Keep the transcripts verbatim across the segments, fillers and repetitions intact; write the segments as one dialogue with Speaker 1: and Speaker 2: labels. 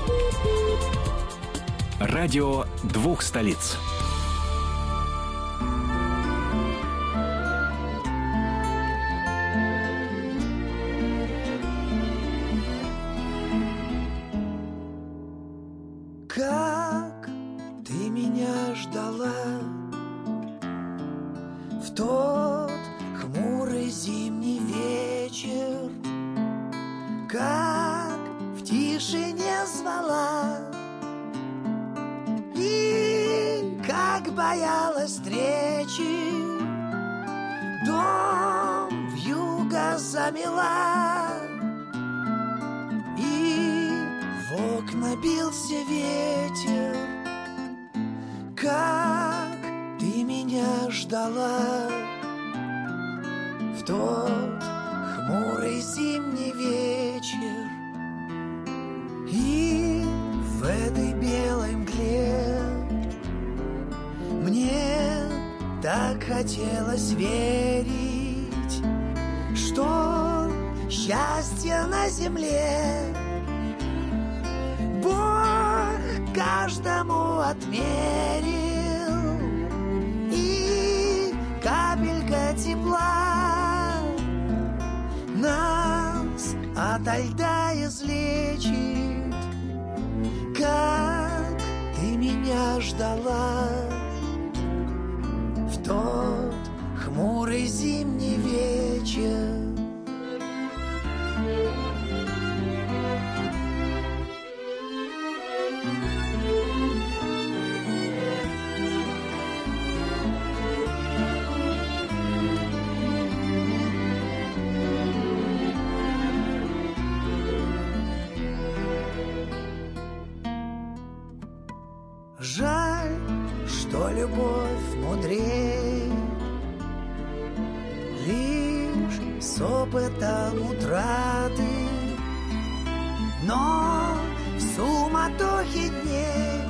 Speaker 1: Радио двух столиц.
Speaker 2: Как ты меня ждала в тот хмурый зимний вечер, как в тишине звала и как боялась встречи, дом вьюга замела и в окна бился ветер. Как ты меня ждала в тот хмурый зимний вечер, и в этой белой мгле мне так хотелось верить, что счастье на земле Бог каждому отмерил, и капелька тепла нас ото льда излечит. Как ты меня ждала в тот хмурый зимний вечер. Жаль, что любовь мудрее лишь с опытом утраты, но в суматохе дней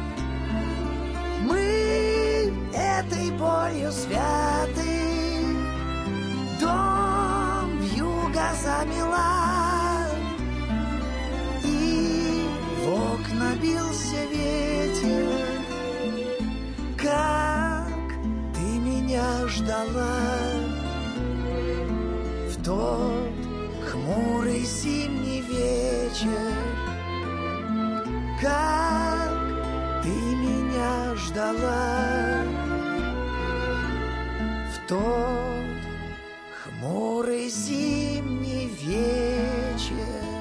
Speaker 2: мы этой болью святы. Дом вьюга замела и в окна бился ветер. Как ты меня ждала в тот хмурый зимний вечер. Как ты меня ждала в тот хмурый зимний вечер.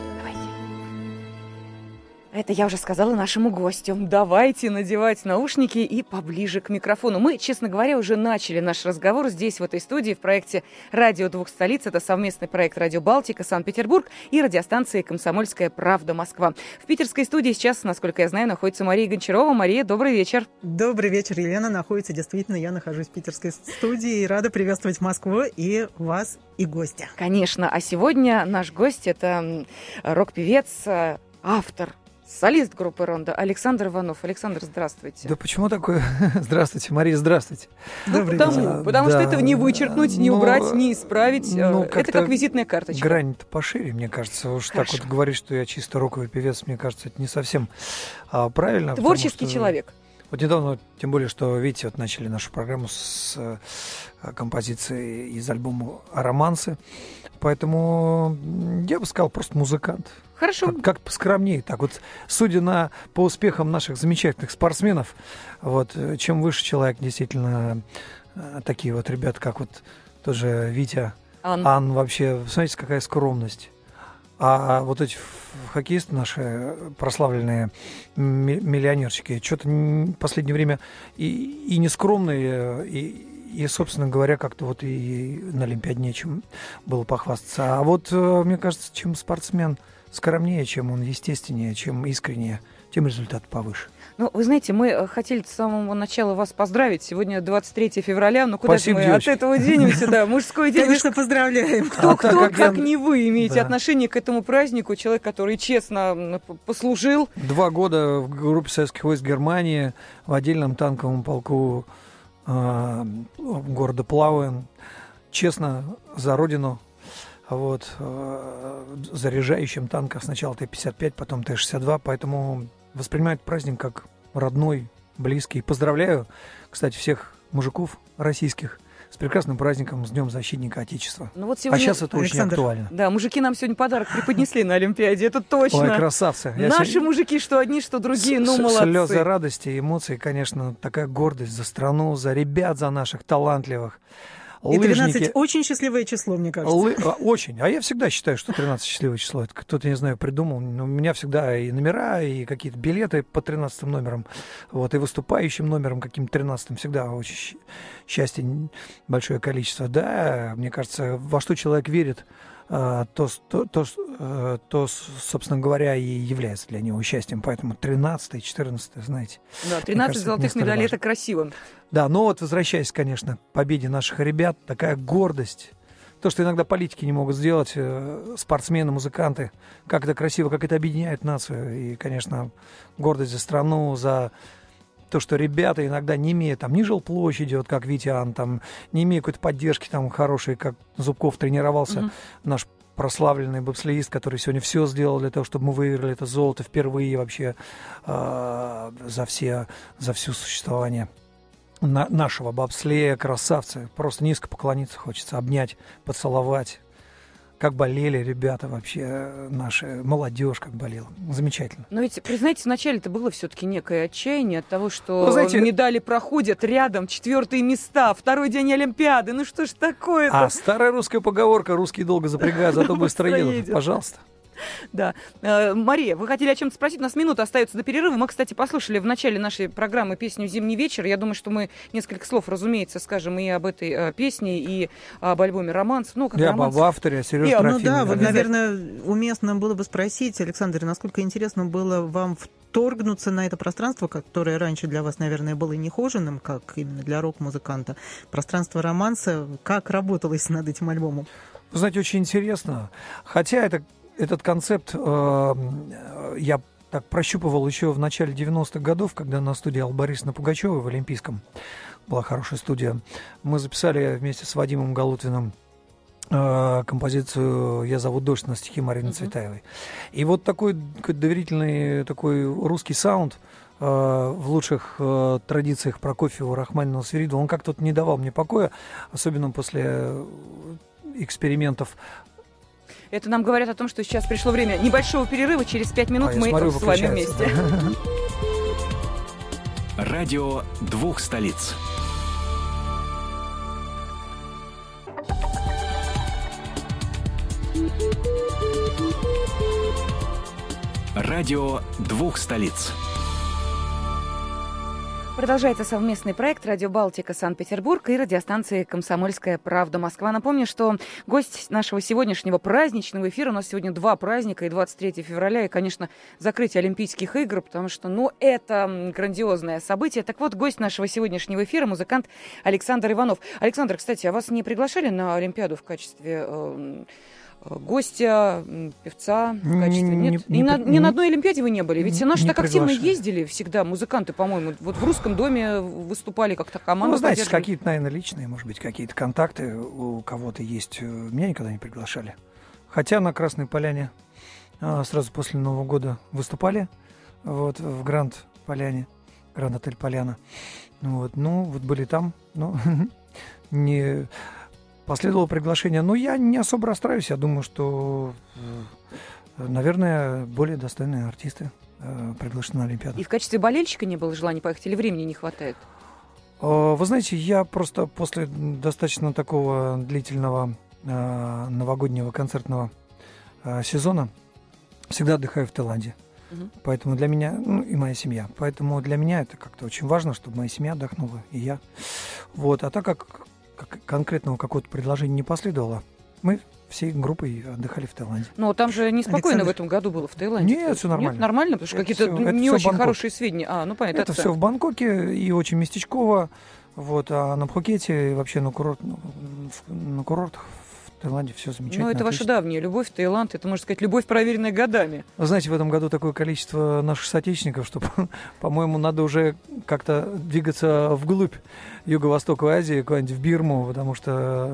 Speaker 3: Это я уже сказала нашему гостю. Давайте надевать наушники и поближе к микрофону. Мы, честно говоря, уже начали наш разговор здесь, в этой студии, в проекте «Радио двух столиц». Это совместный проект «Радио Балтика», Санкт-Петербург и радиостанции «Комсомольская правда», Москва. В питерской студии сейчас, насколько я знаю, находится Мария Гончарова. Мария, добрый вечер.
Speaker 4: Добрый вечер, Елена. Находится, действительно, я нахожусь в питерской студии и рада приветствовать Москву и вас, и гостя.
Speaker 3: Конечно. А сегодня наш гость – это рок-певец, автор, солист группы «Рондо» Александр Иванов. Александр, здравствуйте.
Speaker 5: Да почему такое? Здравствуйте, Мария, здравствуйте.
Speaker 3: Ну, потому потому
Speaker 5: да,
Speaker 3: что этого не вычеркнуть, не
Speaker 5: ну,
Speaker 3: убрать, не исправить.
Speaker 5: Ну,
Speaker 3: это как визитная карточка.
Speaker 5: Грань-то пошире, мне кажется. Уж Хорошо. Так вот говорить, что я чисто роковый певец, мне кажется, это не совсем а, правильно.
Speaker 3: Творческий
Speaker 5: что...
Speaker 3: человек.
Speaker 5: Вот недавно, тем более, что, видите, вот начали нашу программу с э, композицией из альбома «Романсы». Поэтому я бы сказал, просто музыкант.
Speaker 3: Хорошо.
Speaker 5: Как, как поскромнее. Так вот, судя на, по успехам наших замечательных спортсменов, вот, чем выше человек, действительно, такие вот ребята, как вот тоже Витя,
Speaker 3: Ан,
Speaker 5: Ан вообще, смотрите, какая скромность. А вот эти хоккеисты наши, прославленные миллионерчики, что-то в последнее время и, и нескромные, и, и, собственно говоря, как-то вот и на Олимпиаде нечем было похвастаться. А вот, мне кажется, чем спортсмен скромнее, чем он естественнее, чем искреннее, тем результат повыше.
Speaker 3: Ну, вы знаете, мы хотели с самого начала вас поздравить. Сегодня двадцать третьего февраля, ну куда же мы девочки. От этого денемся, да, мужской день.
Speaker 4: Конечно, поздравляем.
Speaker 3: Кто, кто как не вы, имеете отношение к этому празднику, человек, который честно послужил.
Speaker 5: Два года в группе советских войск Германии, в отдельном танковом полку города Плауэн, честно, за родину вот, заряжающим танков сначала Т пятьдесят пять, потом Т шестьдесят два, поэтому воспринимают праздник как родной, близкий. Поздравляю, кстати, всех мужиков российских с прекрасным праздником, с Днем Защитника Отечества.
Speaker 3: Ну, вот сегодня...
Speaker 5: А сейчас это
Speaker 4: Александр,
Speaker 5: очень актуально.
Speaker 3: Да, мужики нам сегодня подарок преподнесли на Олимпиаде, это точно.
Speaker 5: Ой, красавцы. Я
Speaker 3: Наши
Speaker 5: сегодня...
Speaker 3: мужики, что одни, что другие, ну,
Speaker 5: С-
Speaker 3: молодцы.
Speaker 5: Слезы радости, эмоции, конечно, такая гордость за страну, за ребят, за наших талантливых.
Speaker 4: И тринадцать
Speaker 5: Лыжники.
Speaker 4: очень счастливое число, мне кажется.
Speaker 5: Лы- а, Очень. А я всегда считаю, что тринадцать счастливое число. Это кто-то, не знаю, придумал. Но у меня всегда и номера, и какие-то билеты по тринадцатым номерам. Вот, и выступающим номером каким-то тринадцатым. Всегда очень щ- счастье большое количество. Да, мне кажется, во что человек верит, а, то, с- то, то, с- э, то, с- собственно говоря, и является для него счастьем. Поэтому тринадцатое, четырнадцатое, знаете.
Speaker 3: Да, тринадцать
Speaker 5: кажется, это
Speaker 3: золотых
Speaker 5: не столь
Speaker 3: медалей,
Speaker 5: важно.
Speaker 3: это красиво.
Speaker 5: Да, но вот возвращаясь, конечно, к победе наших ребят, такая гордость. То, что иногда политики не могут сделать, э, спортсмены, музыканты, как это красиво, как это объединяет нацию. И, конечно, гордость за страну, за то, что ребята иногда не имея там ни жилплощади, вот как Витян, там, не имея какой-то поддержки там хорошей, как Зубков тренировался,
Speaker 3: Мгм.
Speaker 5: наш прославленный бобслеист, который сегодня все сделал для того, чтобы мы выиграли это золото впервые вообще э, за, все, за все существование на- нашего бобслея, красавцы. Просто низко поклониться хочется, обнять, поцеловать. Как болели ребята вообще, наши, молодежь как болела. Замечательно.
Speaker 3: Но ведь, признайте, вначале это было все-таки некое отчаяние от того, что
Speaker 5: Ну, знаете-
Speaker 3: медали проходят рядом, четвертые места, второй день Олимпиады. Ну что ж такое-то?
Speaker 5: А старая русская поговорка «русские долго запрягают, зато быстро
Speaker 3: Быстро
Speaker 5: едут».
Speaker 3: едет.
Speaker 5: Пожалуйста.
Speaker 3: Да. Э, Мария, вы хотели о чем-то спросить? У нас минута остается до перерыва. Мы, кстати, послушали в начале нашей программы песню «Зимний вечер». Я думаю, что мы несколько слов, разумеется, скажем и об этой э, песне, и об альбоме «Романс». Ну, как
Speaker 5: Я бы
Speaker 3: «Романс».
Speaker 5: в авторе, Сережа
Speaker 3: И, ну
Speaker 5: Трофимов.
Speaker 4: Ну да, вот,
Speaker 3: Обязательно.
Speaker 4: наверное, уместно было бы спросить, Александр, насколько интересно было вам вторгнуться на это пространство, которое раньше для вас, наверное, было нехоженным, как именно для рок-музыканта, пространство романса. Как работалось над этим альбомом?
Speaker 5: Вы знаете, очень интересно. Хотя это, этот концепт э, я так прощупывал еще в начале девяностых годов, когда на студии Аллы Борисовны Пугачевой в Олимпийском была хорошая студия. Мы записали вместе с Вадимом Галутвиным э, композицию «Я зову дождь» на стихи Марины
Speaker 3: Мгм.
Speaker 5: Цветаевой. И вот такой какой-то доверительный такой русский саунд э, в лучших э, традициях Прокофьева, Рахманинова, Свиридова, он как-то вот не давал мне покоя, особенно после э, экспериментов.
Speaker 3: Это нам говорят о том, что сейчас пришло время небольшого перерыва. Через пять минут
Speaker 5: А, я
Speaker 3: мы
Speaker 5: смотрю,
Speaker 3: с вами
Speaker 5: выключается,
Speaker 3: вместе.
Speaker 5: да.
Speaker 1: Радио двух столиц. Радио двух столиц.
Speaker 3: Продолжается совместный проект «Радио Балтика» Санкт-Петербург и радиостанции «Комсомольская правда» Москва. Напомню, что гость нашего сегодняшнего праздничного эфира, у нас сегодня два праздника, и двадцать третьего февраля, и, конечно, закрытие Олимпийских игр, потому что, ну, это грандиозное событие. Так вот, гость нашего сегодняшнего эфира — музыкант Александр Иванов. Александр, кстати, а вас не приглашали на Олимпиаду в качестве э, гостя, м, певца в
Speaker 5: Не-
Speaker 3: качестве?
Speaker 5: не-
Speaker 3: Нет?
Speaker 5: не
Speaker 3: ни, на,
Speaker 5: при-
Speaker 3: ни на одной Олимпиаде вы не были? Ведь наши
Speaker 5: не
Speaker 3: так активно
Speaker 5: приглашали.
Speaker 3: ездили всегда, музыканты, по-моему. Вот в Русском доме выступали как-то команда.
Speaker 5: Ну, знаете, какие-то, наверное, личные, может быть, какие-то контакты у кого-то есть. Меня никогда не приглашали. Хотя на Красной Поляне а, сразу после Нового года выступали, вот, в Гранд Поляне, Гранд Отель Поляна. Ну, вот, ну, вот были там, но не последовало приглашение. Но я не особо расстраиваюсь. Я думаю, что, э, наверное, более достойные артисты э, приглашены на Олимпиаду.
Speaker 3: И в качестве болельщика не было желания поехать, или времени не хватает?
Speaker 5: Э, Вы знаете, я просто после достаточно такого длительного э, новогоднего концертного э, сезона всегда отдыхаю в Таиланде.
Speaker 3: Мгм.
Speaker 5: Поэтому для меня, ну и моя семья. Поэтому для меня это как-то очень важно, чтобы моя семья отдохнула, и я. Вот. А так как, как конкретного какого-то предложения не последовало, мы всей группой отдыхали в Таиланде.
Speaker 3: Но там же неспокойно
Speaker 4: Александр.
Speaker 3: в этом году было в Таиланде.
Speaker 5: Нет, всё нормально.
Speaker 3: Нет, нормально, потому что
Speaker 5: Это
Speaker 3: какие-то
Speaker 5: всё- это
Speaker 3: не
Speaker 5: всё
Speaker 3: очень
Speaker 5: Бангкок.
Speaker 3: хорошие сведения. А, ну понятно.
Speaker 5: Это все в Бангкоке и очень местечково. Вот, а на Пхукете и вообще на, курорт, ну, в- на курортах в Таиланде все замечательно.
Speaker 3: Ну, это ваша
Speaker 5: отлично.
Speaker 3: давняя любовь в Таиланд. Это, можно сказать, любовь, проверенная годами.
Speaker 5: Вы знаете, в этом году такое количество наших соотечественников, что, по-моему, надо уже как-то двигаться вглубь Юго-Востока Азии, куда-нибудь в Бирму, потому что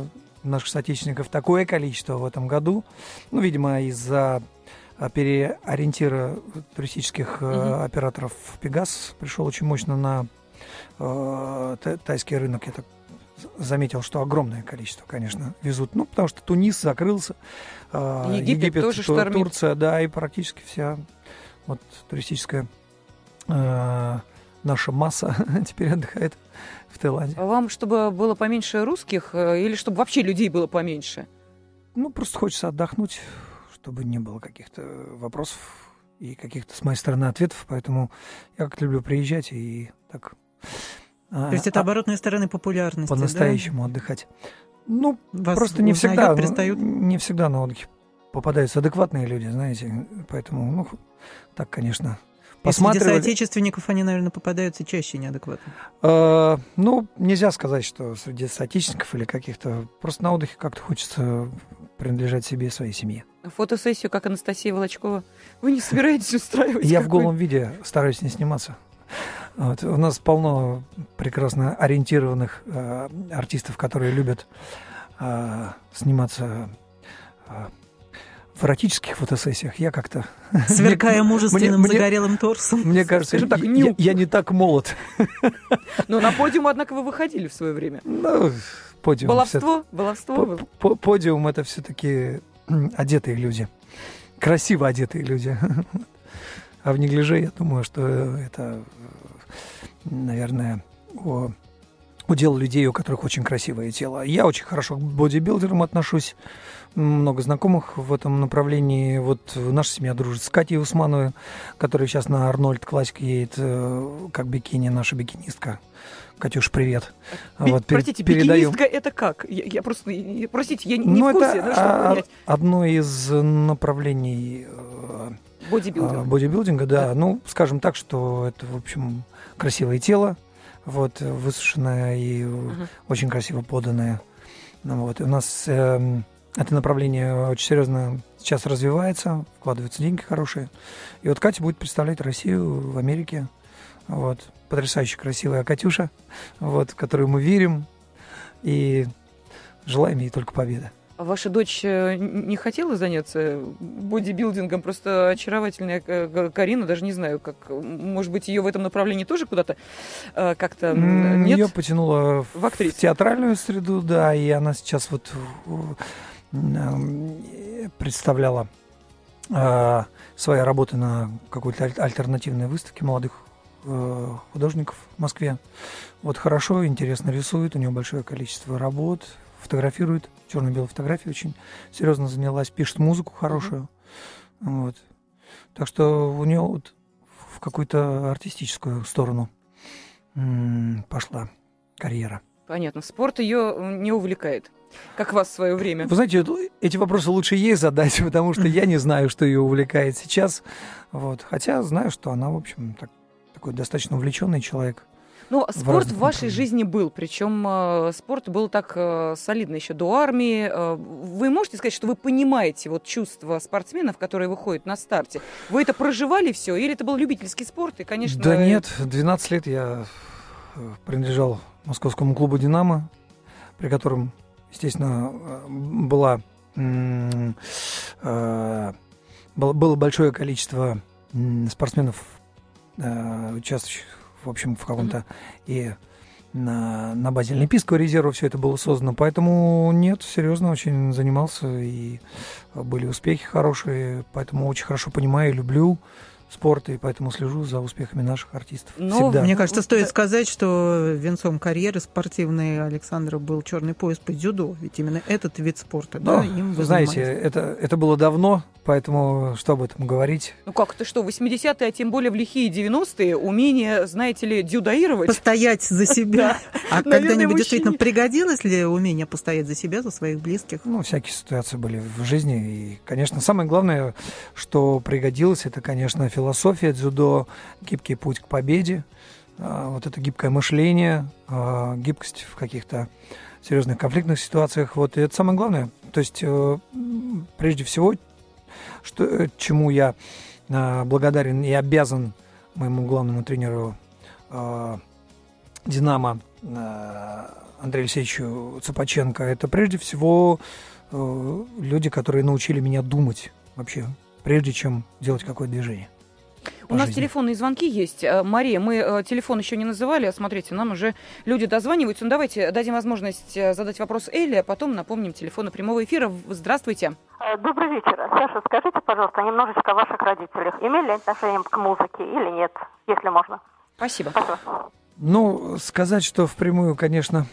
Speaker 5: наших соотечественников такое количество в этом году. Ну, видимо, из-за переориентира туристических mm-hmm. операторов Пегас пришел очень мощно на э, тайский рынок. Я так заметил, что огромное количество, конечно, везут. Ну, потому что Тунис закрылся, э,
Speaker 3: Египет,
Speaker 5: Египет
Speaker 3: тоже штормит.
Speaker 5: Турция, да, и практически вся вот туристическая э, наша масса теперь отдыхает в Таиланде.
Speaker 3: Вам, чтобы было поменьше русских или чтобы вообще людей было поменьше?
Speaker 5: Ну, просто хочется отдохнуть, чтобы не было каких-то вопросов и каких-то с моей стороны ответов, поэтому я как люблю приезжать и так...
Speaker 4: То есть это оборотная сторона популярности,
Speaker 5: по-настоящему
Speaker 4: да?
Speaker 5: отдыхать. Ну,
Speaker 4: Вас
Speaker 5: просто не всегда,
Speaker 4: перестают?
Speaker 5: не всегда на отдыхе попадаются адекватные люди, знаете, поэтому, ну, так, конечно...
Speaker 4: Среди соотечественников они, наверное, попадаются чаще неадекватно.
Speaker 5: Э, ну, нельзя сказать, что среди соотечественников или каких-то... Просто на отдыхе как-то хочется принадлежать себе и своей семье.
Speaker 3: Фотосессию, как Анастасия Волочкова, вы не собираетесь устраивать?
Speaker 5: Я
Speaker 3: какой?
Speaker 5: в голом виде стараюсь не сниматься. Вот. У нас полно прекрасно ориентированных э, артистов, которые любят э, сниматься... Э, в эротических фотосессиях. Я как-то...
Speaker 4: Сверкая мужественным
Speaker 5: мне,
Speaker 4: загорелым торсом.
Speaker 5: Мне кажется,
Speaker 3: так,
Speaker 5: я, я, я не так молод.
Speaker 3: Но на подиум, однако, вы выходили в свое время.
Speaker 5: Ну, подиум.
Speaker 3: Баловство? Баловство?
Speaker 5: По, по, подиум — это все-таки одетые люди. Красиво одетые люди. А в неглиже, я думаю, что это, наверное, о, удел людей, у которых очень красивое тело. Я очень хорошо к бодибилдерам отношусь. Много знакомых в этом направлении. Вот наша семья дружит с Катей Усмановой, которая сейчас на Арнольд Классик едет как бикини, наша бикинистка. Катюш, привет.
Speaker 3: Би-
Speaker 5: вот,
Speaker 3: простите,
Speaker 5: передаем.
Speaker 3: бикинистка это как? Я, я просто, я, простите, я не,
Speaker 5: ну,
Speaker 3: в курсе.
Speaker 5: это
Speaker 3: Ну, чтобы
Speaker 5: а,
Speaker 3: понять.
Speaker 5: одно из направлений
Speaker 3: Бодибилдинга.
Speaker 5: бодибилдинга, да.
Speaker 3: Да.
Speaker 5: Ну, скажем так, что это, в общем, красивое тело, вот, высушенное и uh-huh. очень красиво поданное. Ну, вот, и у нас... Э, Это направление очень серьезно сейчас развивается, вкладываются деньги хорошие. И вот Катя будет представлять Россию в Америке. Вот. Потрясающе красивая Катюша, вот, в которую мы верим и желаем ей только победы.
Speaker 3: А ваша дочь не хотела заняться бодибилдингом? Просто очаровательная Карина, даже не знаю, как, может быть, ее в этом направлении тоже куда-то как-то нет?
Speaker 5: Ее потянуло в,
Speaker 3: в,
Speaker 5: в театральную среду, да, и она сейчас вот представляла э, свои работы на какой-то аль- альтернативной выставке молодых э, художников в Москве. Вот хорошо, интересно рисует, у нее большое количество работ, фотографирует, черно-белой фотографией очень серьезно занялась, пишет музыку хорошую. Mm-hmm. Вот. Так что у нее вот в какую-то артистическую сторону м- пошла карьера.
Speaker 3: Понятно. Спорт ее не увлекает, как вас в свое время.
Speaker 5: Вы знаете, эти вопросы лучше ей задать, потому что я не знаю, что ее увлекает сейчас. Вот. Хотя знаю, что она, в общем, так, такой достаточно увлеченный человек.
Speaker 3: Ну, спорт в вашей жизни был, причем э, спорт был так э, солидно еще до армии. Э, вы можете сказать, что вы понимаете вот чувства спортсменов, которые выходят на старте? Вы это проживали все, или это был любительский спорт? И, конечно...
Speaker 5: Да нет, двенадцать лет я принадлежал московскому клубу «Динамо», при котором, естественно, была, э, было большое количество спортсменов, э, участвующих, в общем, в каком-то и на, на базе Олимпийского резерва все это было создано. Поэтому нет, серьезно очень занимался, и были успехи хорошие, поэтому очень хорошо понимаю и люблю спорт, и поэтому слежу за успехами наших артистов.
Speaker 4: Но,
Speaker 5: всегда.
Speaker 4: Мне кажется, стоит сказать, что венцом карьеры спортивной Александра был черный пояс по дзюдо, ведь именно этот вид спорта,
Speaker 5: Но,
Speaker 4: да, им вы
Speaker 5: знаете,
Speaker 4: занимались.
Speaker 5: это, это было давно, поэтому что об этом говорить?
Speaker 3: Ну как, это что, восьмидесятые, а тем более в лихие девяностые, умение, знаете ли, дзюдоировать?
Speaker 4: Постоять за себя. А
Speaker 3: Наверное,
Speaker 4: когда-нибудь
Speaker 3: мужчине.
Speaker 4: действительно пригодилось ли умение постоять за себя, за своих близких?
Speaker 5: Ну, всякие ситуации были в жизни. И, конечно, самое главное, что пригодилось, это, конечно, философия дзюдо, гибкий путь к победе, вот это гибкое мышление, гибкость в каких-то серьезных конфликтных ситуациях. Вот, и это самое главное. То есть, прежде всего, что, чему я благодарен и обязан моему главному тренеру «Динамо» Андрею Алексеевичу Цыпаченко, это прежде всего люди, которые научили меня думать вообще, прежде чем делать какое-то движение.
Speaker 3: У нас жизни. Телефонные звонки есть. Мария, мы телефон еще не называли. Смотрите, нам уже люди дозваниваются. Ну, давайте дадим возможность задать вопрос Элле, а потом напомним телефоны прямого эфира. Здравствуйте.
Speaker 6: Добрый вечер. Саша, скажите, пожалуйста, немножечко о ваших родителях. Имели отношение к музыке или нет, если можно?
Speaker 3: Спасибо.
Speaker 6: Спасибо.
Speaker 5: Ну, сказать, что впрямую, конечно,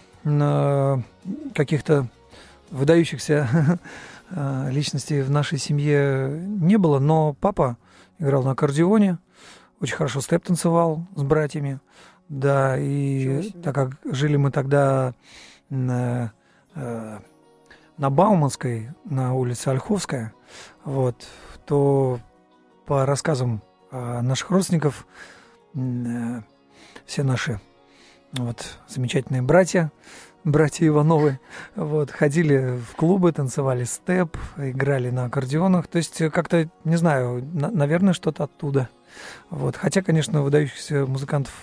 Speaker 5: каких-то выдающихся личностей в нашей семье не было, но папа играл на аккордеоне, очень хорошо степ танцевал с братьями, да, и так как жили мы тогда на, э, на Бауманской, на улице Ольховская, вот, то по рассказам э, наших родственников э, все наши вот, замечательные братья, братья Ивановы, вот, ходили в клубы, танцевали степ, играли на аккордеонах. То есть как-то, не знаю, на, наверное, что-то оттуда. Вот. Хотя, конечно, выдающихся музыкантов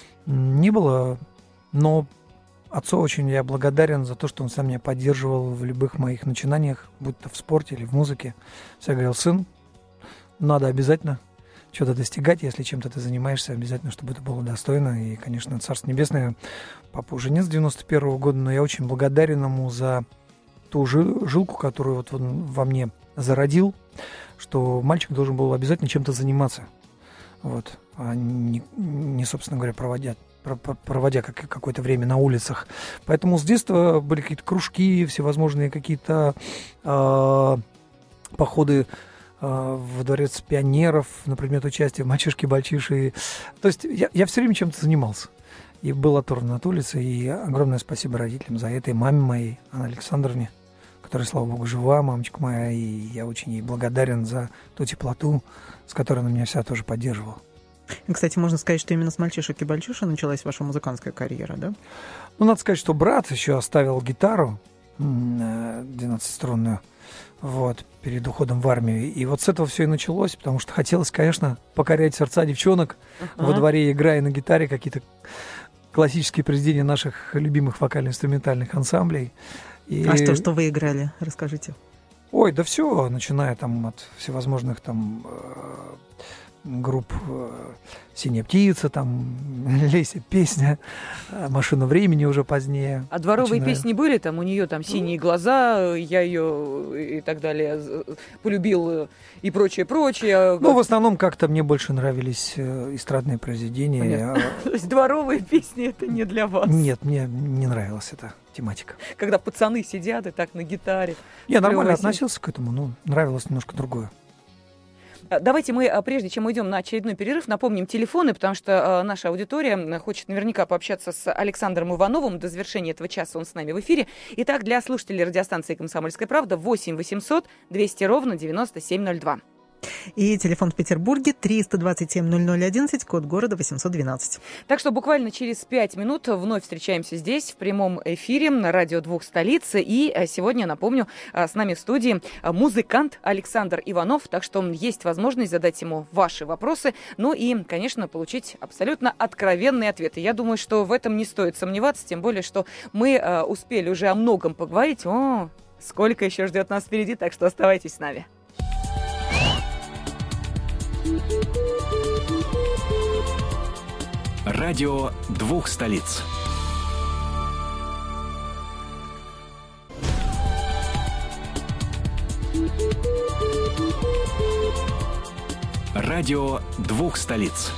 Speaker 5: не было, но отцу очень я благодарен за то, что он сам меня поддерживал в любых моих начинаниях, будь то в спорте или в музыке. Всегда говорил: сын, надо обязательно что-то достигать, если чем-то ты занимаешься, обязательно, чтобы это было достойно. И, конечно, Царство Небесное, папа уже нет с девяносто первого года, но я очень благодарен ему за ту жилку, которую вот он во мне зародил, что мальчик должен был обязательно чем-то заниматься. Вот. А не, не собственно говоря, проводя, проводя какое-то время на улицах. Поэтому с детства были какие-то кружки, всевозможные какие-то э, походы во дворец пионеров на предмет участия в мальчишки-бальчиши. То есть я, я все время чем-то занимался. И был оторван от улицы. И огромное спасибо родителям за это. И маме моей, Анне Александровне, которая, слава богу, жива, мамочка моя. И я очень ей благодарен за ту теплоту, с которой она меня всегда тоже поддерживала.
Speaker 4: Кстати, можно сказать, что именно с мальчишек и бальчишек началась ваша музыкантская карьера, да?
Speaker 5: Ну, надо сказать, что брат еще оставил гитару двенадцатиструнную. Вот, перед уходом в армию. И вот с этого все и началось, потому что хотелось, конечно, покорять сердца девчонок uh-huh. во дворе, играя на гитаре какие-то классические произведения наших любимых вокально-инструментальных ансамблей. И...
Speaker 4: А что, что вы играли? Расскажите.
Speaker 5: Ой, да все, начиная там от всевозможных там групп «Синяя птица», там «Леся песня», «Машина времени» уже позднее.
Speaker 3: А дворовые
Speaker 5: Начиная...
Speaker 3: песни были? Там у нее там «Синие глаза», я ее и так далее полюбил и прочее, прочее.
Speaker 5: Ну, в основном как-то мне больше нравились эстрадные произведения.
Speaker 3: То есть дворовые песни — это не для вас?
Speaker 5: Нет, мне не нравилась эта тематика.
Speaker 3: Когда пацаны сидят и так на гитаре.
Speaker 5: Я нормально относился к этому, но нравилось немножко другое.
Speaker 3: Давайте мы, прежде чем уйдем на очередной перерыв, напомним телефоны, потому что наша аудитория хочет наверняка пообщаться с Александром Ивановым. До завершения этого часа он с нами в эфире. Итак, для слушателей радиостанции «Комсомольская правда» восемь восемьсот двести ровно девяносто семь ноль два.
Speaker 4: И телефон в Петербурге триста двадцать семь ноль ноль одиннадцать, код города восемьсот двенадцать.
Speaker 3: Так что буквально через пять минут вновь встречаемся здесь, в прямом эфире на радио «Двух столиц». И сегодня, напомню, с нами в студии музыкант Александр Иванов. Так что есть возможность задать ему ваши вопросы, ну и, конечно, получить абсолютно откровенные ответы. Я думаю, что в этом не стоит сомневаться, тем более, что мы успели уже о многом поговорить. О, сколько еще ждет нас впереди, так что оставайтесь с нами.
Speaker 1: Радио «Двух столиц». Радио «Двух столиц».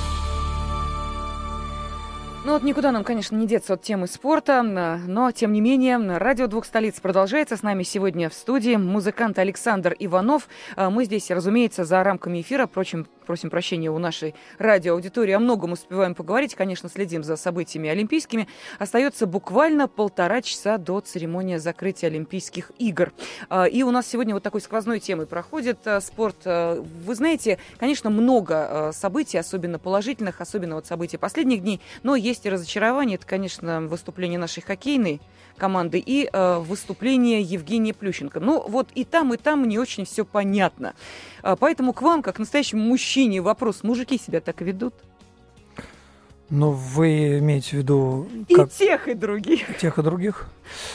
Speaker 3: Ну вот никуда нам, конечно, не деться от темы спорта, но, тем не менее, радио «Двух столиц» продолжается. С нами сегодня в студии музыкант Александр Иванов. Мы здесь, разумеется, за рамками эфира, впрочем, просим прощения у нашей радиоаудитории, о многом успеваем поговорить, конечно, следим за событиями олимпийскими. Остается буквально полтора часа до церемонии закрытия Олимпийских игр. И у нас сегодня вот такой сквозной темой проходит спорт. Вы знаете, конечно, много событий, особенно положительных, особенно вот событий последних дней, но есть и разочарование. Это, конечно, выступление нашей хоккейной команды и э, выступление Евгения Плющенко. Ну, вот и там, и там не очень все понятно. А, поэтому к вам, как к настоящему мужчине, вопрос: мужики себя так ведут?
Speaker 5: Ну, вы имеете в виду...
Speaker 3: Как... И тех, и других.
Speaker 5: Тех, и других?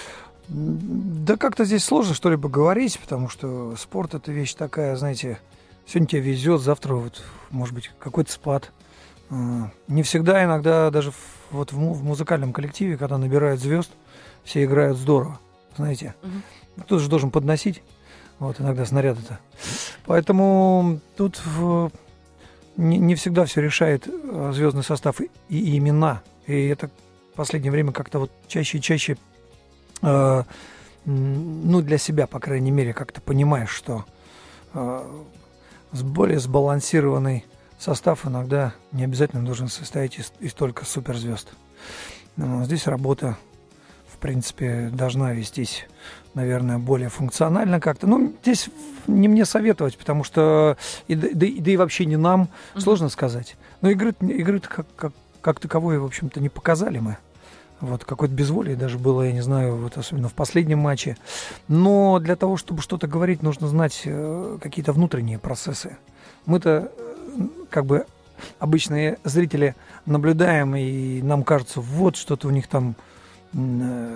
Speaker 5: Да как-то здесь сложно что-либо говорить, потому что спорт — это вещь такая, знаете, сегодня тебе везет, завтра вот, может быть, какой-то спад. Не всегда, иногда даже в, вот в, в музыкальном коллективе, когда набирают звезд, все играют здорово, знаете. Угу. Кто-то же должен подносить, вот иногда снаряды-то. Поэтому тут в, не, не всегда все решает звездный состав и, и имена. И это в последнее время как-то вот чаще и чаще, э, ну, для себя, по крайней мере, как-то понимаешь, что э, с более сбалансированный состав иногда не обязательно должен состоять из, из только суперзвезд. Но здесь работа, в принципе, должна вестись, наверное, более функционально как-то. Ну, здесь не мне советовать, потому что и, да, да, да и вообще не нам, mm-hmm. сложно сказать. Но игры, игры как, как, как таковой, в общем-то, не показали мы. Вот, какое-то безволие даже было, я не знаю, вот особенно в последнем матче. Но для того, чтобы что-то говорить, нужно знать э, какие-то внутренние процессы. Мы-то как бы обычные зрители наблюдаем, и нам кажется, вот что-то у них там э,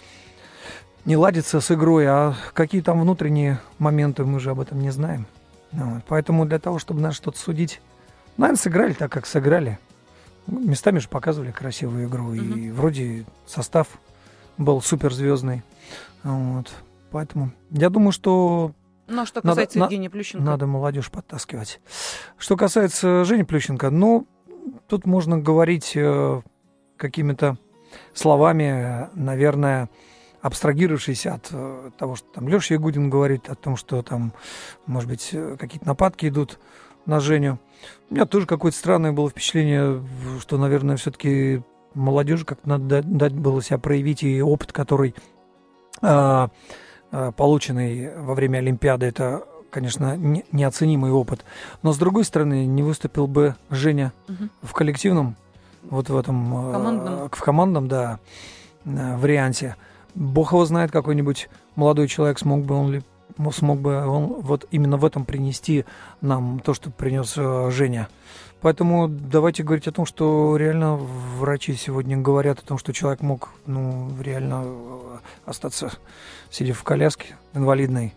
Speaker 5: не ладится с игрой, а какие там внутренние моменты, мы же об этом не знаем. Вот. Поэтому для того, чтобы нас что-то судить, наверное, сыграли так, как сыграли. Местами же показывали красивую игру, mm-hmm. и вроде состав был суперзвездный. Вот. Поэтому я думаю, что
Speaker 3: Ну, а что касается
Speaker 5: надо,
Speaker 3: Евгения Плющенко?
Speaker 5: Надо молодежь подтаскивать. Что касается Жени Плющенко, ну, тут можно говорить э, какими-то словами, наверное, абстрагировавшись от э, того, что там Леша Ягудин говорит, о том, что там, может быть, какие-то нападки идут на Женю. У меня тоже какое-то странное было впечатление, что, наверное, все-таки молодежи как-то надо дать, дать было себя проявить, и опыт, который... Э, полученный во время Олимпиады, это, конечно, не, неоценимый опыт. Но, с другой стороны, не выступил бы Женя угу. в коллективном, вот в этом...
Speaker 3: Командном.
Speaker 5: В командном, да, варианте. Бог его знает, какой-нибудь молодой человек смог бы он ли смог бы он вот именно в этом принести нам то, что принес Женя. Поэтому давайте говорить о том, что реально врачи сегодня говорят о том, что человек мог, ну, реально остаться, сидя в коляске инвалидной,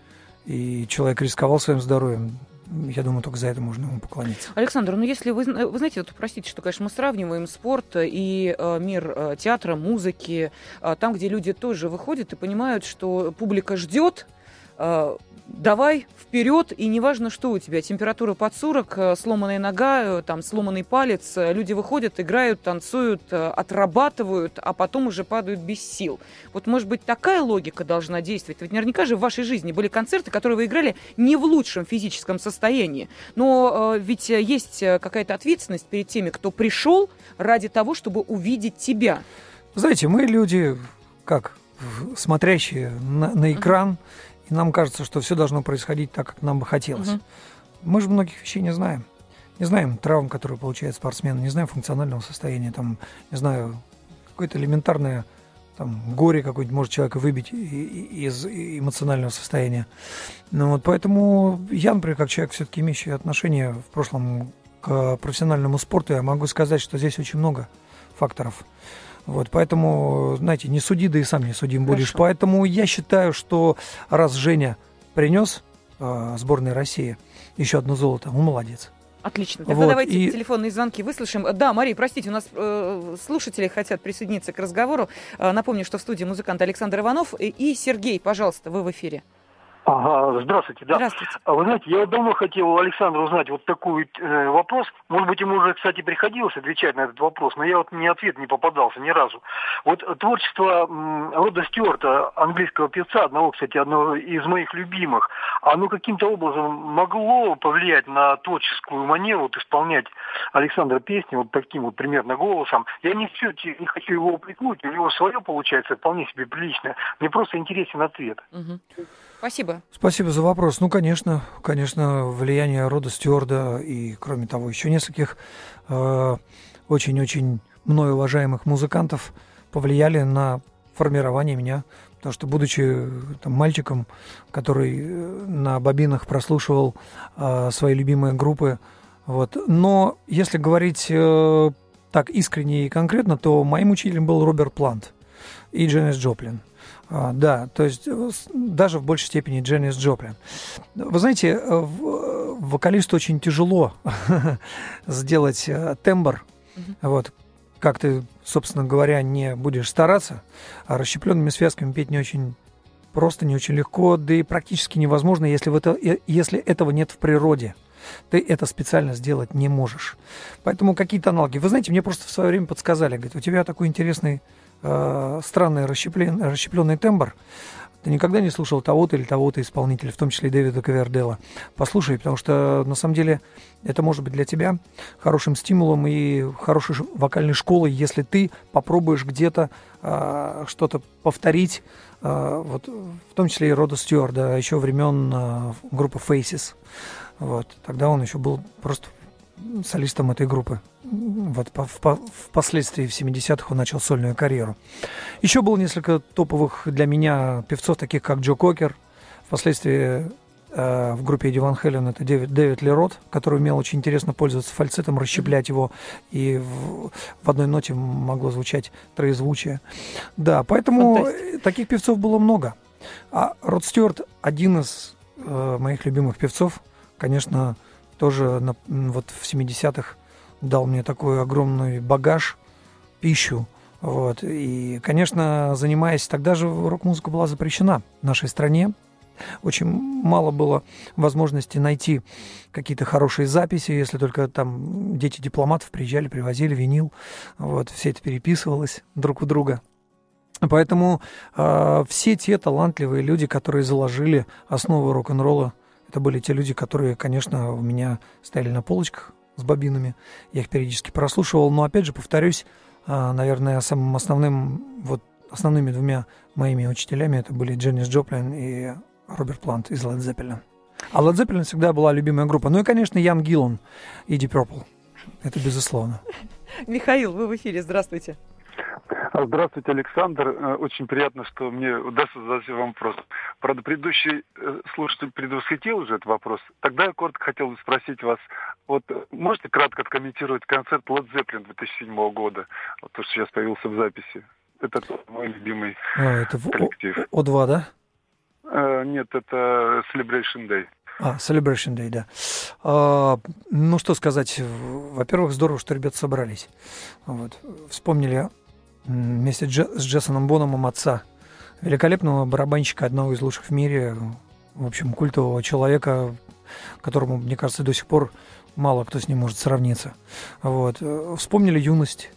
Speaker 5: и человек рисковал своим здоровьем. Я думаю, только за это можно ему поклониться.
Speaker 3: Александр, ну если вы, вы знаете, вот, простите, что, конечно, мы сравниваем спорт и э, мир э, театра, музыки, э, там, где люди тоже выходят и понимают, что публика ждет, э, давай вперед, и неважно, что у тебя, температура под сорок, сломанная нога, там, сломанный палец, люди выходят, играют, танцуют, отрабатывают, а потом уже падают без сил. Вот, может быть, такая логика должна действовать? Ведь наверняка же в вашей жизни были концерты, которые вы играли не в лучшем физическом состоянии, но э, ведь есть какая-то ответственность перед теми, кто пришел ради того, чтобы увидеть тебя.
Speaker 5: Знаете, мы люди, как, смотрящие на, на экран, uh-huh. и нам кажется, что все должно происходить так, как нам бы хотелось. Угу. Мы же многих вещей не знаем. Не знаем травм, которые получает спортсмен, не знаем функционального состояния, там, не знаю, какое-то элементарное там, горе какое-нибудь может человека выбить из эмоционального состояния. Ну, вот, поэтому я, например, как человек, все-таки имеющий отношение в прошлом к профессиональному спорту, я могу сказать, что здесь очень много факторов. Вот, поэтому, знаете, не суди, да и сам не судим будешь. Поэтому я считаю, что раз Женя принес э, сборной России еще одно золото, он молодец.
Speaker 3: Отлично. Тогда вот, давайте и... телефонные звонки выслушаем. Да, Мария, простите, у нас э, слушатели хотят присоединиться к разговору. Э, напомню, что в студии музыкант Александр Иванов и, и Сергей, пожалуйста, вы в эфире.
Speaker 7: Ага, здравствуйте, да.
Speaker 3: Здравствуйте.
Speaker 7: Вы знаете, я давно хотел у Александра узнать вот такой э, вопрос. Может быть, ему уже, кстати, приходилось отвечать на этот вопрос, но я вот мне ответ не попадался ни разу. Вот творчество м, Рода Стюарта, английского певца, одного, кстати, одного из моих любимых, оно каким-то образом могло повлиять на творческую манеру вот, исполнять Александра песни вот таким вот примерно голосом. Я не, не хочу его упрекнуть, у него свое получается вполне себе приличное. Мне просто интересен ответ.
Speaker 3: Угу. Спасибо.
Speaker 5: Спасибо за вопрос. Ну, конечно, конечно, влияние Рода Стюарда и, кроме того, еще нескольких э, очень-очень мной уважаемых музыкантов повлияли на формирование меня. Потому что, будучи там, мальчиком, который на бобинах прослушивал э, свои любимые группы, вот. Но если говорить э, так искренне и конкретно, то моим учителем был Роберт Плант и Дженнис Джоплин. А, да, то есть даже в большей степени Дженнис Джоплин. Вы знаете, вокалисту очень тяжело сделать тембр, mm-hmm. вот, как ты, собственно говоря, не будешь стараться, а расщепленными связками петь не очень просто, не очень легко, да и практически невозможно, если, в это, если этого нет в природе. Ты это специально сделать не можешь. Поэтому какие-то аналоги. Вы знаете, мне просто в свое время подсказали, говорят, у тебя такой интересный э, странный расщеплен, расщепленный тембр. Ты никогда не слушал того-то или того-то исполнителя, в том числе и Дэвида Ковердейла. Послушай, потому что на самом деле это может быть для тебя хорошим стимулом и хорошей вокальной школой, если ты попробуешь где-то э, что-то повторить, э, вот, в том числе и Рода Стюарда, еще времен э, группы Faces. Вот. Тогда он еще был просто солистом этой группы. Вот, впоследствии в семидесятых он начал сольную карьеру. Еще было несколько топовых для меня певцов, таких как Джо Кокер. Впоследствии э, в группе Эдди Ван Хелен это Дэвид, Дэвид Ли Рот, который умел очень интересно пользоваться фальцетом, расщеплять его, и в, в одной ноте могло звучать троезвучие. Да, поэтому таких певцов было много. А Род Стюарт один из э, моих любимых певцов, конечно, тоже на, вот в семидесятых дал мне такой огромный багаж, пищу. Вот. И, конечно, занимаясь, тогда же рок-музыка была запрещена в нашей стране. Очень мало было возможности найти какие-то хорошие записи, если только там дети дипломатов приезжали, привозили винил. Вот. Все это переписывалось друг у друга. Поэтому э, все те талантливые люди, которые заложили основу рок-н-ролла, это были те люди, которые, конечно, у меня стояли на полочках с бобинами. Я их периодически прослушивал. Но, опять же, повторюсь, наверное, самым основным, вот основными двумя моими учителями это были Дженнис Джоплин и Роберт Плант из Led Zeppelin. А Led Zeppelin всегда была любимая группа. Ну и, конечно, Ян Гиллан и Deep Purple. Это безусловно.
Speaker 3: Михаил, вы в эфире. Здравствуйте.
Speaker 8: Здравствуйте, Александр. Очень приятно, что мне удастся задать вам вопрос. Правда, предыдущий слушатель предвосхитил уже этот вопрос. Тогда я коротко хотел бы спросить вас, вот можете кратко откомментировать концерт Led Zeppelin две тысячи седьмого года, вот то, что сейчас появился в записи? Это мой любимый а, это коллектив.
Speaker 5: О два, да?
Speaker 8: А, нет, это Celebration Day.
Speaker 5: А, Celebration Day, да. А, ну, что сказать. Во-первых, здорово, что ребята собрались. Вот. Вспомнили вместе с Джейсоном Бономом отца, великолепного барабанщика, одного из лучших в мире, в общем, культового человека, которому, мне кажется, до сих пор мало кто с ним может сравниться. Вот. Вспомнили юность.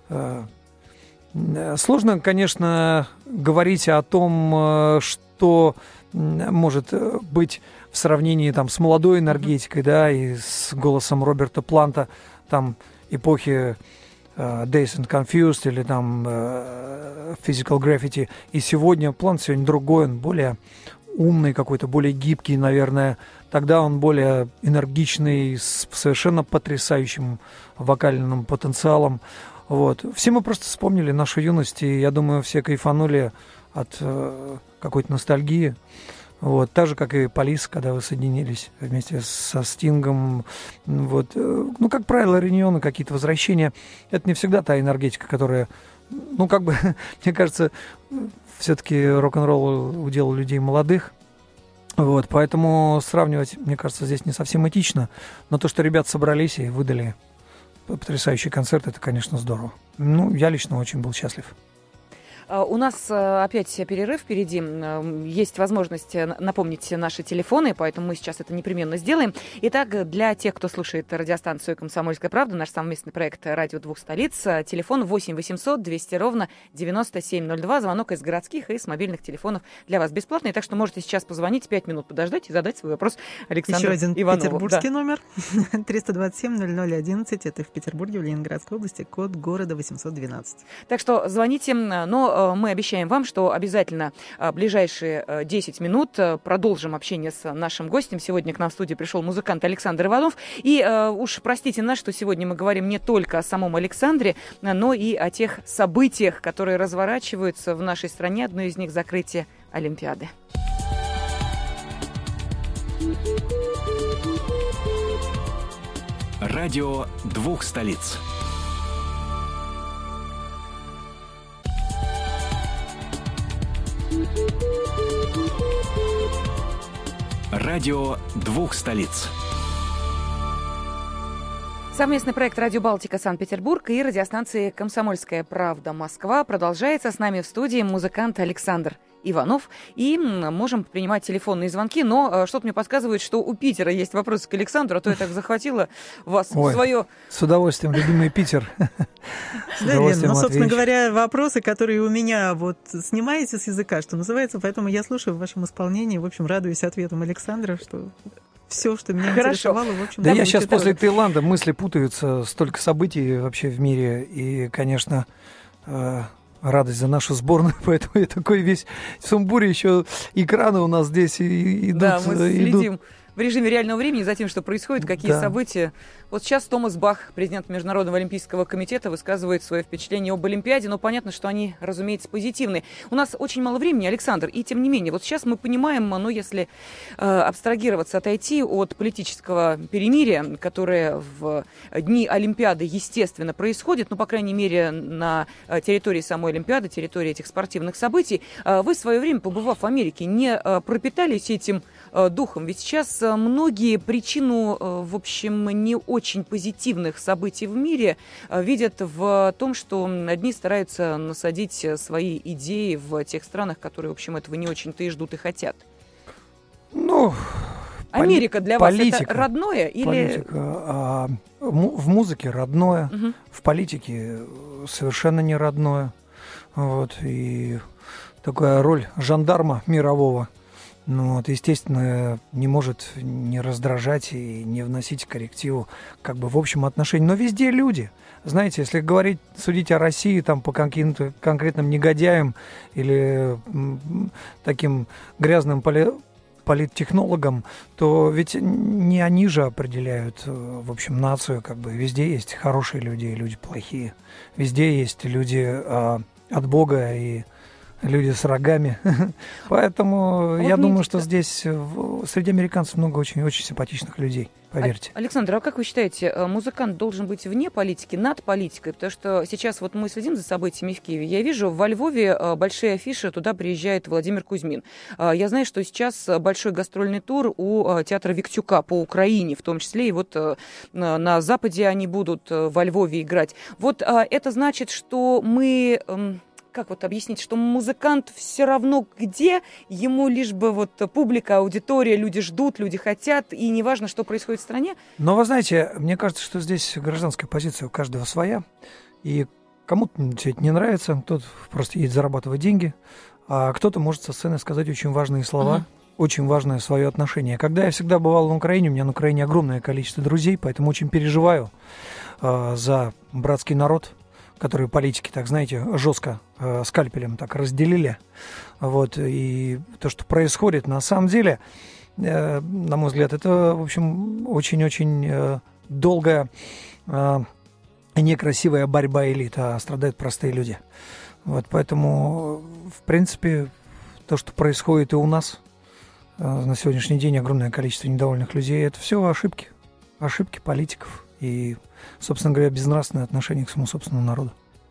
Speaker 5: Сложно, конечно, говорить о том, что может быть в сравнении там, с молодой энергетикой, да, и с голосом Роберта Планта, там, эпохи uh, Dazed and Confused или там uh, Physical Graffiti. И сегодня Плант сегодня другой, он более умный какой-то, более гибкий, наверное. Тогда он более энергичный, с совершенно потрясающим вокальным потенциалом. Вот. Все мы просто вспомнили нашу юность, и я думаю, все кайфанули от uh, какой-то ностальгии. Вот, так же, как и Полис, когда вы соединились вместе со Стингом. Вот. Ну, как правило, реюнионы, какие-то возвращения. Это не всегда та энергетика, которая, ну, как бы, мне кажется, все-таки рок-н-ролл удел людей молодых. Вот, поэтому сравнивать, мне кажется, здесь не совсем этично. Но то, что ребята собрались и выдали потрясающий концерт, это, конечно, здорово. Ну, я лично очень был счастлив.
Speaker 3: У нас опять перерыв впереди. Есть возможность напомнить наши телефоны, поэтому мы сейчас это непременно сделаем. Итак, для тех, кто слушает радиостанцию «Комсомольская правда», наш совместный проект «Радио двух столиц», телефон восемь восемьсот двести ровно девяносто семь ноль два. Звонок из городских и с мобильных телефонов для вас бесплатный. Так что можете сейчас позвонить, пять минут подождать и задать свой вопрос Александру
Speaker 4: Иванову. Еще один
Speaker 3: Иванову.
Speaker 4: петербургский
Speaker 3: да.
Speaker 4: номер триста двадцать семь ноль ноль одиннадцать. Это в Петербурге, в Ленинградской области, код города восемьсот двенадцать.
Speaker 3: Так что звоните, но мы обещаем вам, что обязательно ближайшие десять минут продолжим общение с нашим гостем. Сегодня к нам в студию пришел музыкант Александр Иванов. И уж простите нас, что сегодня мы говорим не только о самом Александре, но и о тех событиях, которые разворачиваются в нашей стране. Одно из них — закрытие Олимпиады.
Speaker 1: Радио двух столиц. Радио двух столиц.
Speaker 3: Совместный проект «Радио Балтика» Санкт-Петербург и радиостанции «Комсомольская правда» Москва продолжается. С нами в студии музыкант Александр Иванов. И можем принимать телефонные звонки, но что-то мне подсказывает, что у Питера есть вопросы к Александру, а то я так захватила вас
Speaker 5: Ой,
Speaker 3: в свое...
Speaker 5: С удовольствием, любимый Питер.
Speaker 4: Да, Лен, ну, собственно говоря, вопросы, которые у меня вот снимаете с языка, что называется, поэтому я слушаю в вашем исполнении, в общем, радуюсь ответам Александра, что... Все, что меня
Speaker 3: Хорошо.
Speaker 4: интересовало, в общем,
Speaker 5: да,
Speaker 4: да,
Speaker 5: я сейчас
Speaker 4: читала.
Speaker 5: после Таиланда, мысли путаются, столько событий вообще в мире, и, конечно, э, радость за нашу сборную, поэтому я такой весь в сумбуре, еще экраны у нас здесь и, идут.
Speaker 3: Да, мы следим
Speaker 5: идут.
Speaker 3: в режиме реального времени за тем, что происходит, какие
Speaker 5: Да.
Speaker 3: события. Вот сейчас Томас Бах, президент Международного олимпийского комитета, высказывает свое впечатление об Олимпиаде, но понятно, что они, разумеется, позитивные. У нас очень мало времени, Александр, и тем не менее, вот сейчас мы понимаем, ну, если э, абстрагироваться, отойти от политического перемирия, которое в дни Олимпиады, естественно, происходит, ну, по крайней мере, на территории самой Олимпиады, территории этих спортивных событий, э, вы в свое время, побывав в Америке, не э, пропитались этим э, духом? Ведь сейчас э, многие причину, э, в общем, не очень очень позитивных событий в мире видят в том, что одни стараются насадить свои идеи в тех странах, которые, в общем, этого не очень-то и ждут и хотят.
Speaker 5: Ну,
Speaker 3: Америка для
Speaker 5: политика,
Speaker 3: вас это родное или...
Speaker 5: Политика. А, в музыке родное,
Speaker 3: угу.
Speaker 5: в политике совершенно не родное. Вот, и такая роль жандарма мирового. Ну, вот, естественно, не может не раздражать и не вносить коррективу как бы в общем отношении. Но везде люди. Знаете, если говорить, судить о России там, по каким-то конкретным негодяям или м, таким грязным поли, политтехнологам, то ведь не они же определяют, в общем, нацию. Как бы. Везде есть хорошие люди и люди плохие. Везде есть люди а, от Бога и люди с рогами. Поэтому
Speaker 3: а
Speaker 5: я
Speaker 3: вот
Speaker 5: думаю,
Speaker 3: мне...
Speaker 5: что здесь среди американцев много очень-очень симпатичных людей, поверьте.
Speaker 3: А, Александр, а как вы считаете, музыкант должен быть вне политики, над политикой? Потому что сейчас вот мы следим за событиями в Киеве. Я вижу, во Львове большие афиши, туда приезжает Владимир Кузьмин. Я знаю, что сейчас большой гастрольный тур у театра Виктюка по Украине, в том числе и вот на Западе они будут во Львове играть. Вот это значит, что мы... Как вот объяснить, что музыкант все равно где, ему лишь бы вот публика, аудитория, люди ждут, люди хотят, и неважно, что происходит в стране?
Speaker 5: Но вы знаете, мне кажется, что здесь гражданская позиция у каждого своя, и кому-то все это не нравится, кто-то просто едет зарабатывать деньги, а кто-то может со сцены сказать очень важные слова, uh-huh. очень важное свое отношение. Когда я всегда бывал на Украине, у меня на Украине огромное количество друзей, поэтому очень переживаю э, за братский народ, которые политики, так знаете, жестко э, скальпелем так разделили. Вот, и то, что происходит, на самом деле, э, на мой взгляд, это, в общем, очень-очень э, долгая, э, некрасивая борьба элит, а страдают простые люди. Вот, поэтому, в принципе, то, что происходит и у нас, э, на сегодняшний день огромное количество недовольных людей, это все ошибки, ошибки политиков и, собственно говоря, безнравственное отношение к своему собственному народу.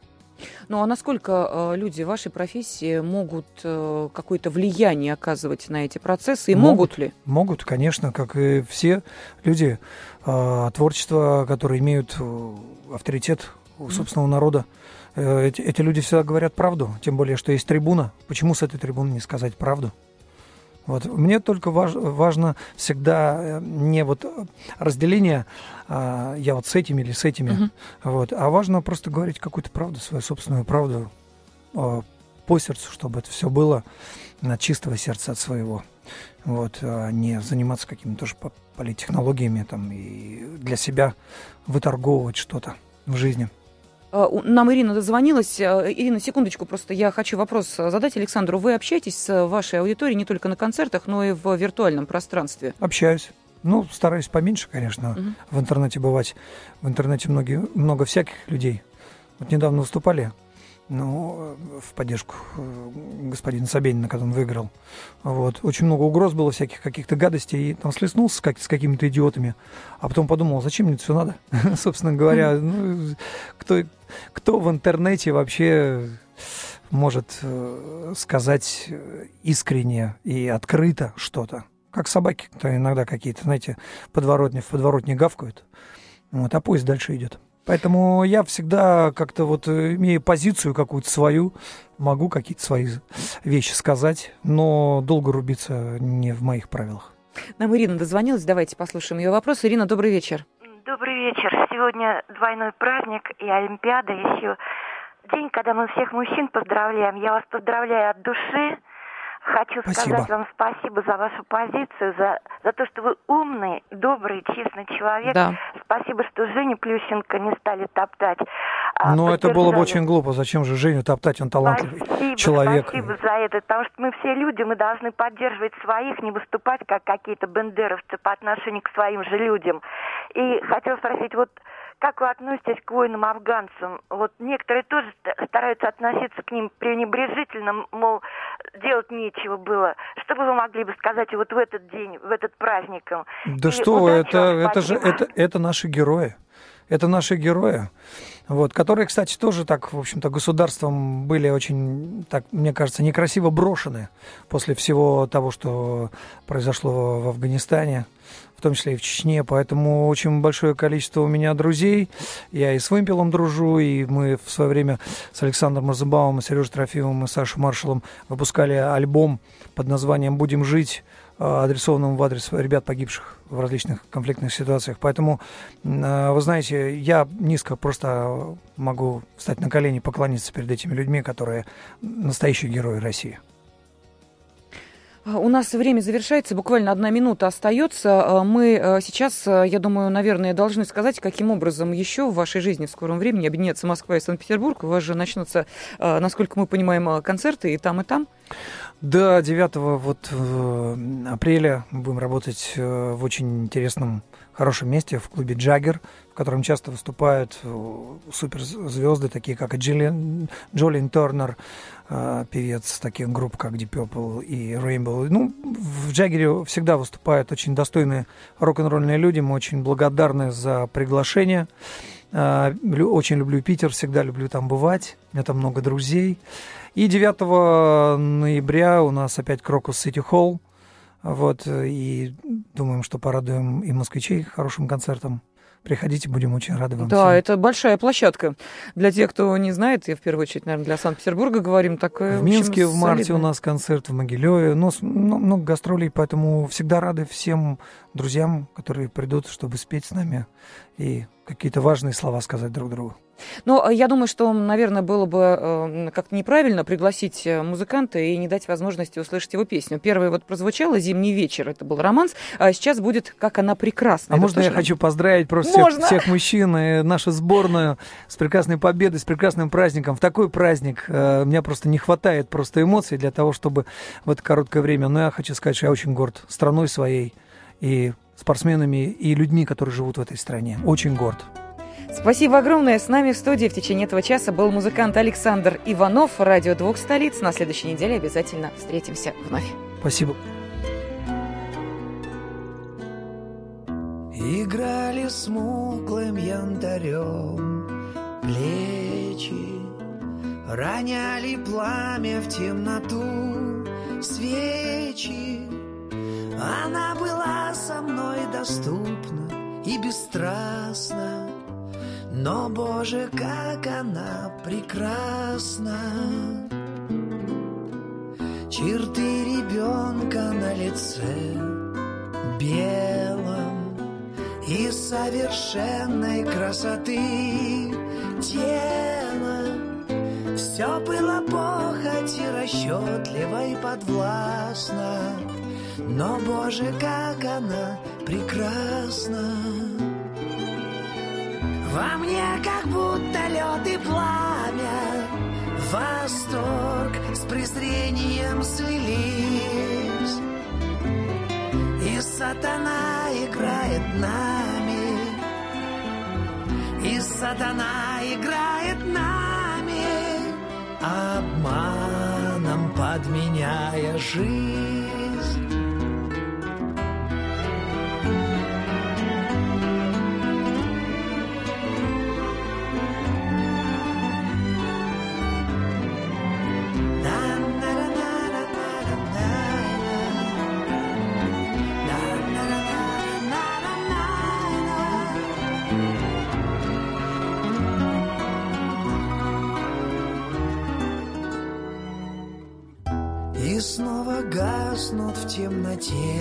Speaker 3: Ну а насколько э, люди вашей профессии могут э, какое-то влияние оказывать на эти процессы? И могут, могут ли?
Speaker 5: Могут, конечно, как и все люди э, творчества, которые имеют авторитет у собственного mm-hmm. народа. Э, эти, эти люди всегда говорят правду, тем более, что есть трибуна. Почему с этой трибуны не сказать правду? Вот. Мне только важ, важно всегда не вот разделение, а, я вот с этими или с этими, uh-huh. вот, а важно просто говорить какую-то правду, свою собственную правду а, по сердцу, чтобы это все было от чистого сердца от своего. Вот, а не заниматься какими-то тоже политтехнологиями там, и для себя выторговывать что-то в жизни.
Speaker 3: Нам Ирина дозвонилась. Ирина, секундочку, просто я хочу вопрос задать Александру. Вы общаетесь с вашей аудиторией не только на концертах, но и в виртуальном пространстве?
Speaker 5: Общаюсь. Ну, стараюсь поменьше, конечно, угу. в интернете бывать. В интернете многие, много всяких людей. Вот недавно выступали, ну, в поддержку господина Собянина, когда он выиграл. Вот. Очень много угроз было, всяких каких-то гадостей. И там слеснулся с, как- с какими-то идиотами. А потом подумал, зачем мне это все надо? Собственно говоря, ну, кто, кто в интернете вообще может сказать искренне и открыто что-то? как собаки-то иногда какие-то, знаете, подворотни, в подворотне гавкают, вот, а поезд дальше идет. Поэтому я всегда как-то вот имею позицию какую-то свою, могу какие-то свои вещи сказать, но долго рубиться не в моих правилах.
Speaker 3: Нам Ирина дозвонилась, давайте послушаем ее вопрос. Ирина, добрый вечер.
Speaker 9: Добрый вечер. Сегодня двойной праздник и Олимпиада еще. День, когда мы всех мужчин поздравляем. Я вас поздравляю от души. Хочу
Speaker 5: Спасибо.
Speaker 9: сказать вам спасибо за вашу позицию, за, за то, что вы умный, добрый, честный человек.
Speaker 3: Да.
Speaker 9: Спасибо, что Женю Плющенко не стали топтать.
Speaker 5: Ну, это было бы очень глупо. Зачем же Женю топтать? Он талантливый
Speaker 9: спасибо,
Speaker 5: человек.
Speaker 9: Спасибо за это, потому что мы все люди, мы должны поддерживать своих, не выступать как какие-то бендеровцы по отношению к своим же людям. И хотела спросить, вот как вы относитесь к воинам-афганцам? Вот некоторые тоже стараются относиться к ним пренебрежительно, мол, делать нечего было. Что бы вы могли бы сказать вот в этот день, в этот праздник?
Speaker 5: Да
Speaker 9: И
Speaker 5: что, это,
Speaker 9: вам,
Speaker 5: это же это, это наши герои. Это наши герои, вот, которые, кстати, тоже так, в общем-то, государством были очень, так, мне кажется, некрасиво брошены после всего того, что произошло в Афганистане, в том числе и в Чечне. Поэтому очень большое количество у меня друзей. Я и с Вымпелом дружу, и мы в свое время с Александром Розенбаумом, Сережей Трофимовым и Сашей Маршалом выпускали альбом под названием «Будем жить», адресованным в адрес ребят, погибших в различных конфликтных ситуациях. Поэтому, вы знаете, я низко просто могу встать на колени и поклониться перед этими людьми, которые настоящие герои России.
Speaker 3: У нас время завершается, буквально одна минута остается. Мы сейчас, я думаю, наверное, должны сказать, каким образом еще в вашей жизни в скором времени объединятся Москва и Санкт-Петербург. У вас же начнутся, насколько мы понимаем, концерты и там, и там.
Speaker 5: Да, девятого вот, апреля мы будем работать в очень интересном, хорошем месте, в клубе «Джаггер», в котором часто выступают суперзвезды, такие как Джолин, Джолин Тернер, певец таких групп, как Deep Purple и Rainbow. Ну, в «Джаггере» всегда выступают очень достойные рок-н-ролльные люди. Мы очень благодарны за приглашение. Очень люблю Питер, всегда люблю там бывать. У меня там много друзей. И девятого ноября у нас опять Крокус Сити Холл. Вот, и думаем, что порадуем и москвичей хорошим концертом. Приходите, будем очень рады вам.
Speaker 3: Да,
Speaker 5: всем.
Speaker 3: это большая площадка. Для тех, кто не знает, я в первую очередь, наверное, для Санкт-Петербурга говорим. Такое,
Speaker 5: в Минске
Speaker 3: в, общем,
Speaker 5: в марте
Speaker 3: солидное.
Speaker 5: у нас концерт, в Могилеве. Но много гастролей, поэтому всегда рады всем друзьям, которые придут, чтобы спеть с нами и какие-то важные слова сказать друг другу.
Speaker 3: Но я думаю, что, наверное, было бы э, как-то неправильно пригласить музыканта и не дать возможности услышать его песню. Первая вот прозвучала «Зимний вечер», это был романс, а сейчас будет «Как она прекрасна».
Speaker 5: А
Speaker 3: это
Speaker 5: можно я
Speaker 3: тоже...
Speaker 5: хочу поздравить просто всех, всех мужчин и нашу сборную с прекрасной победой, с прекрасным праздником. В такой праздник э, мне просто не хватает просто эмоций для того, чтобы в это короткое время. Но я хочу сказать, что я очень горд страной своей и спортсменами, и людьми, которые живут в этой стране. Очень горд.
Speaker 3: Спасибо огромное. С нами в студии в течение этого часа был музыкант Александр Иванов, радио «Двух столиц». На следующей неделе обязательно встретимся вновь.
Speaker 5: Спасибо.
Speaker 2: Играли смуглым янтарем плечи, роняли пламя в темноту свечи. Она была со мной доступна и бесстрастна, но, Боже, как она прекрасна! Черты ребенка на лице белом и совершенной красоты тела. Все было похоть и расчетливо и подвластно, но, Боже, как она прекрасна! Во мне как будто лед и пламя, восторг с презрением слились, и сатана играет нами, и сатана играет нами, обманом подменяя жизнь. гаснут в темноте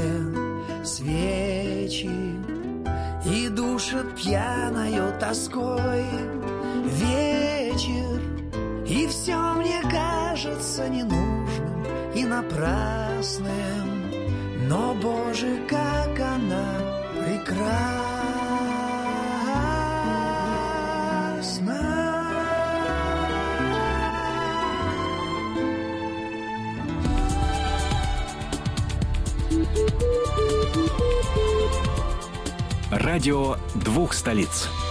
Speaker 2: свечи и душат пьяною тоской вечер, и все мне кажется ненужным и напрасным, но, Боже, как она прекрасна.
Speaker 1: Радио двух столиц.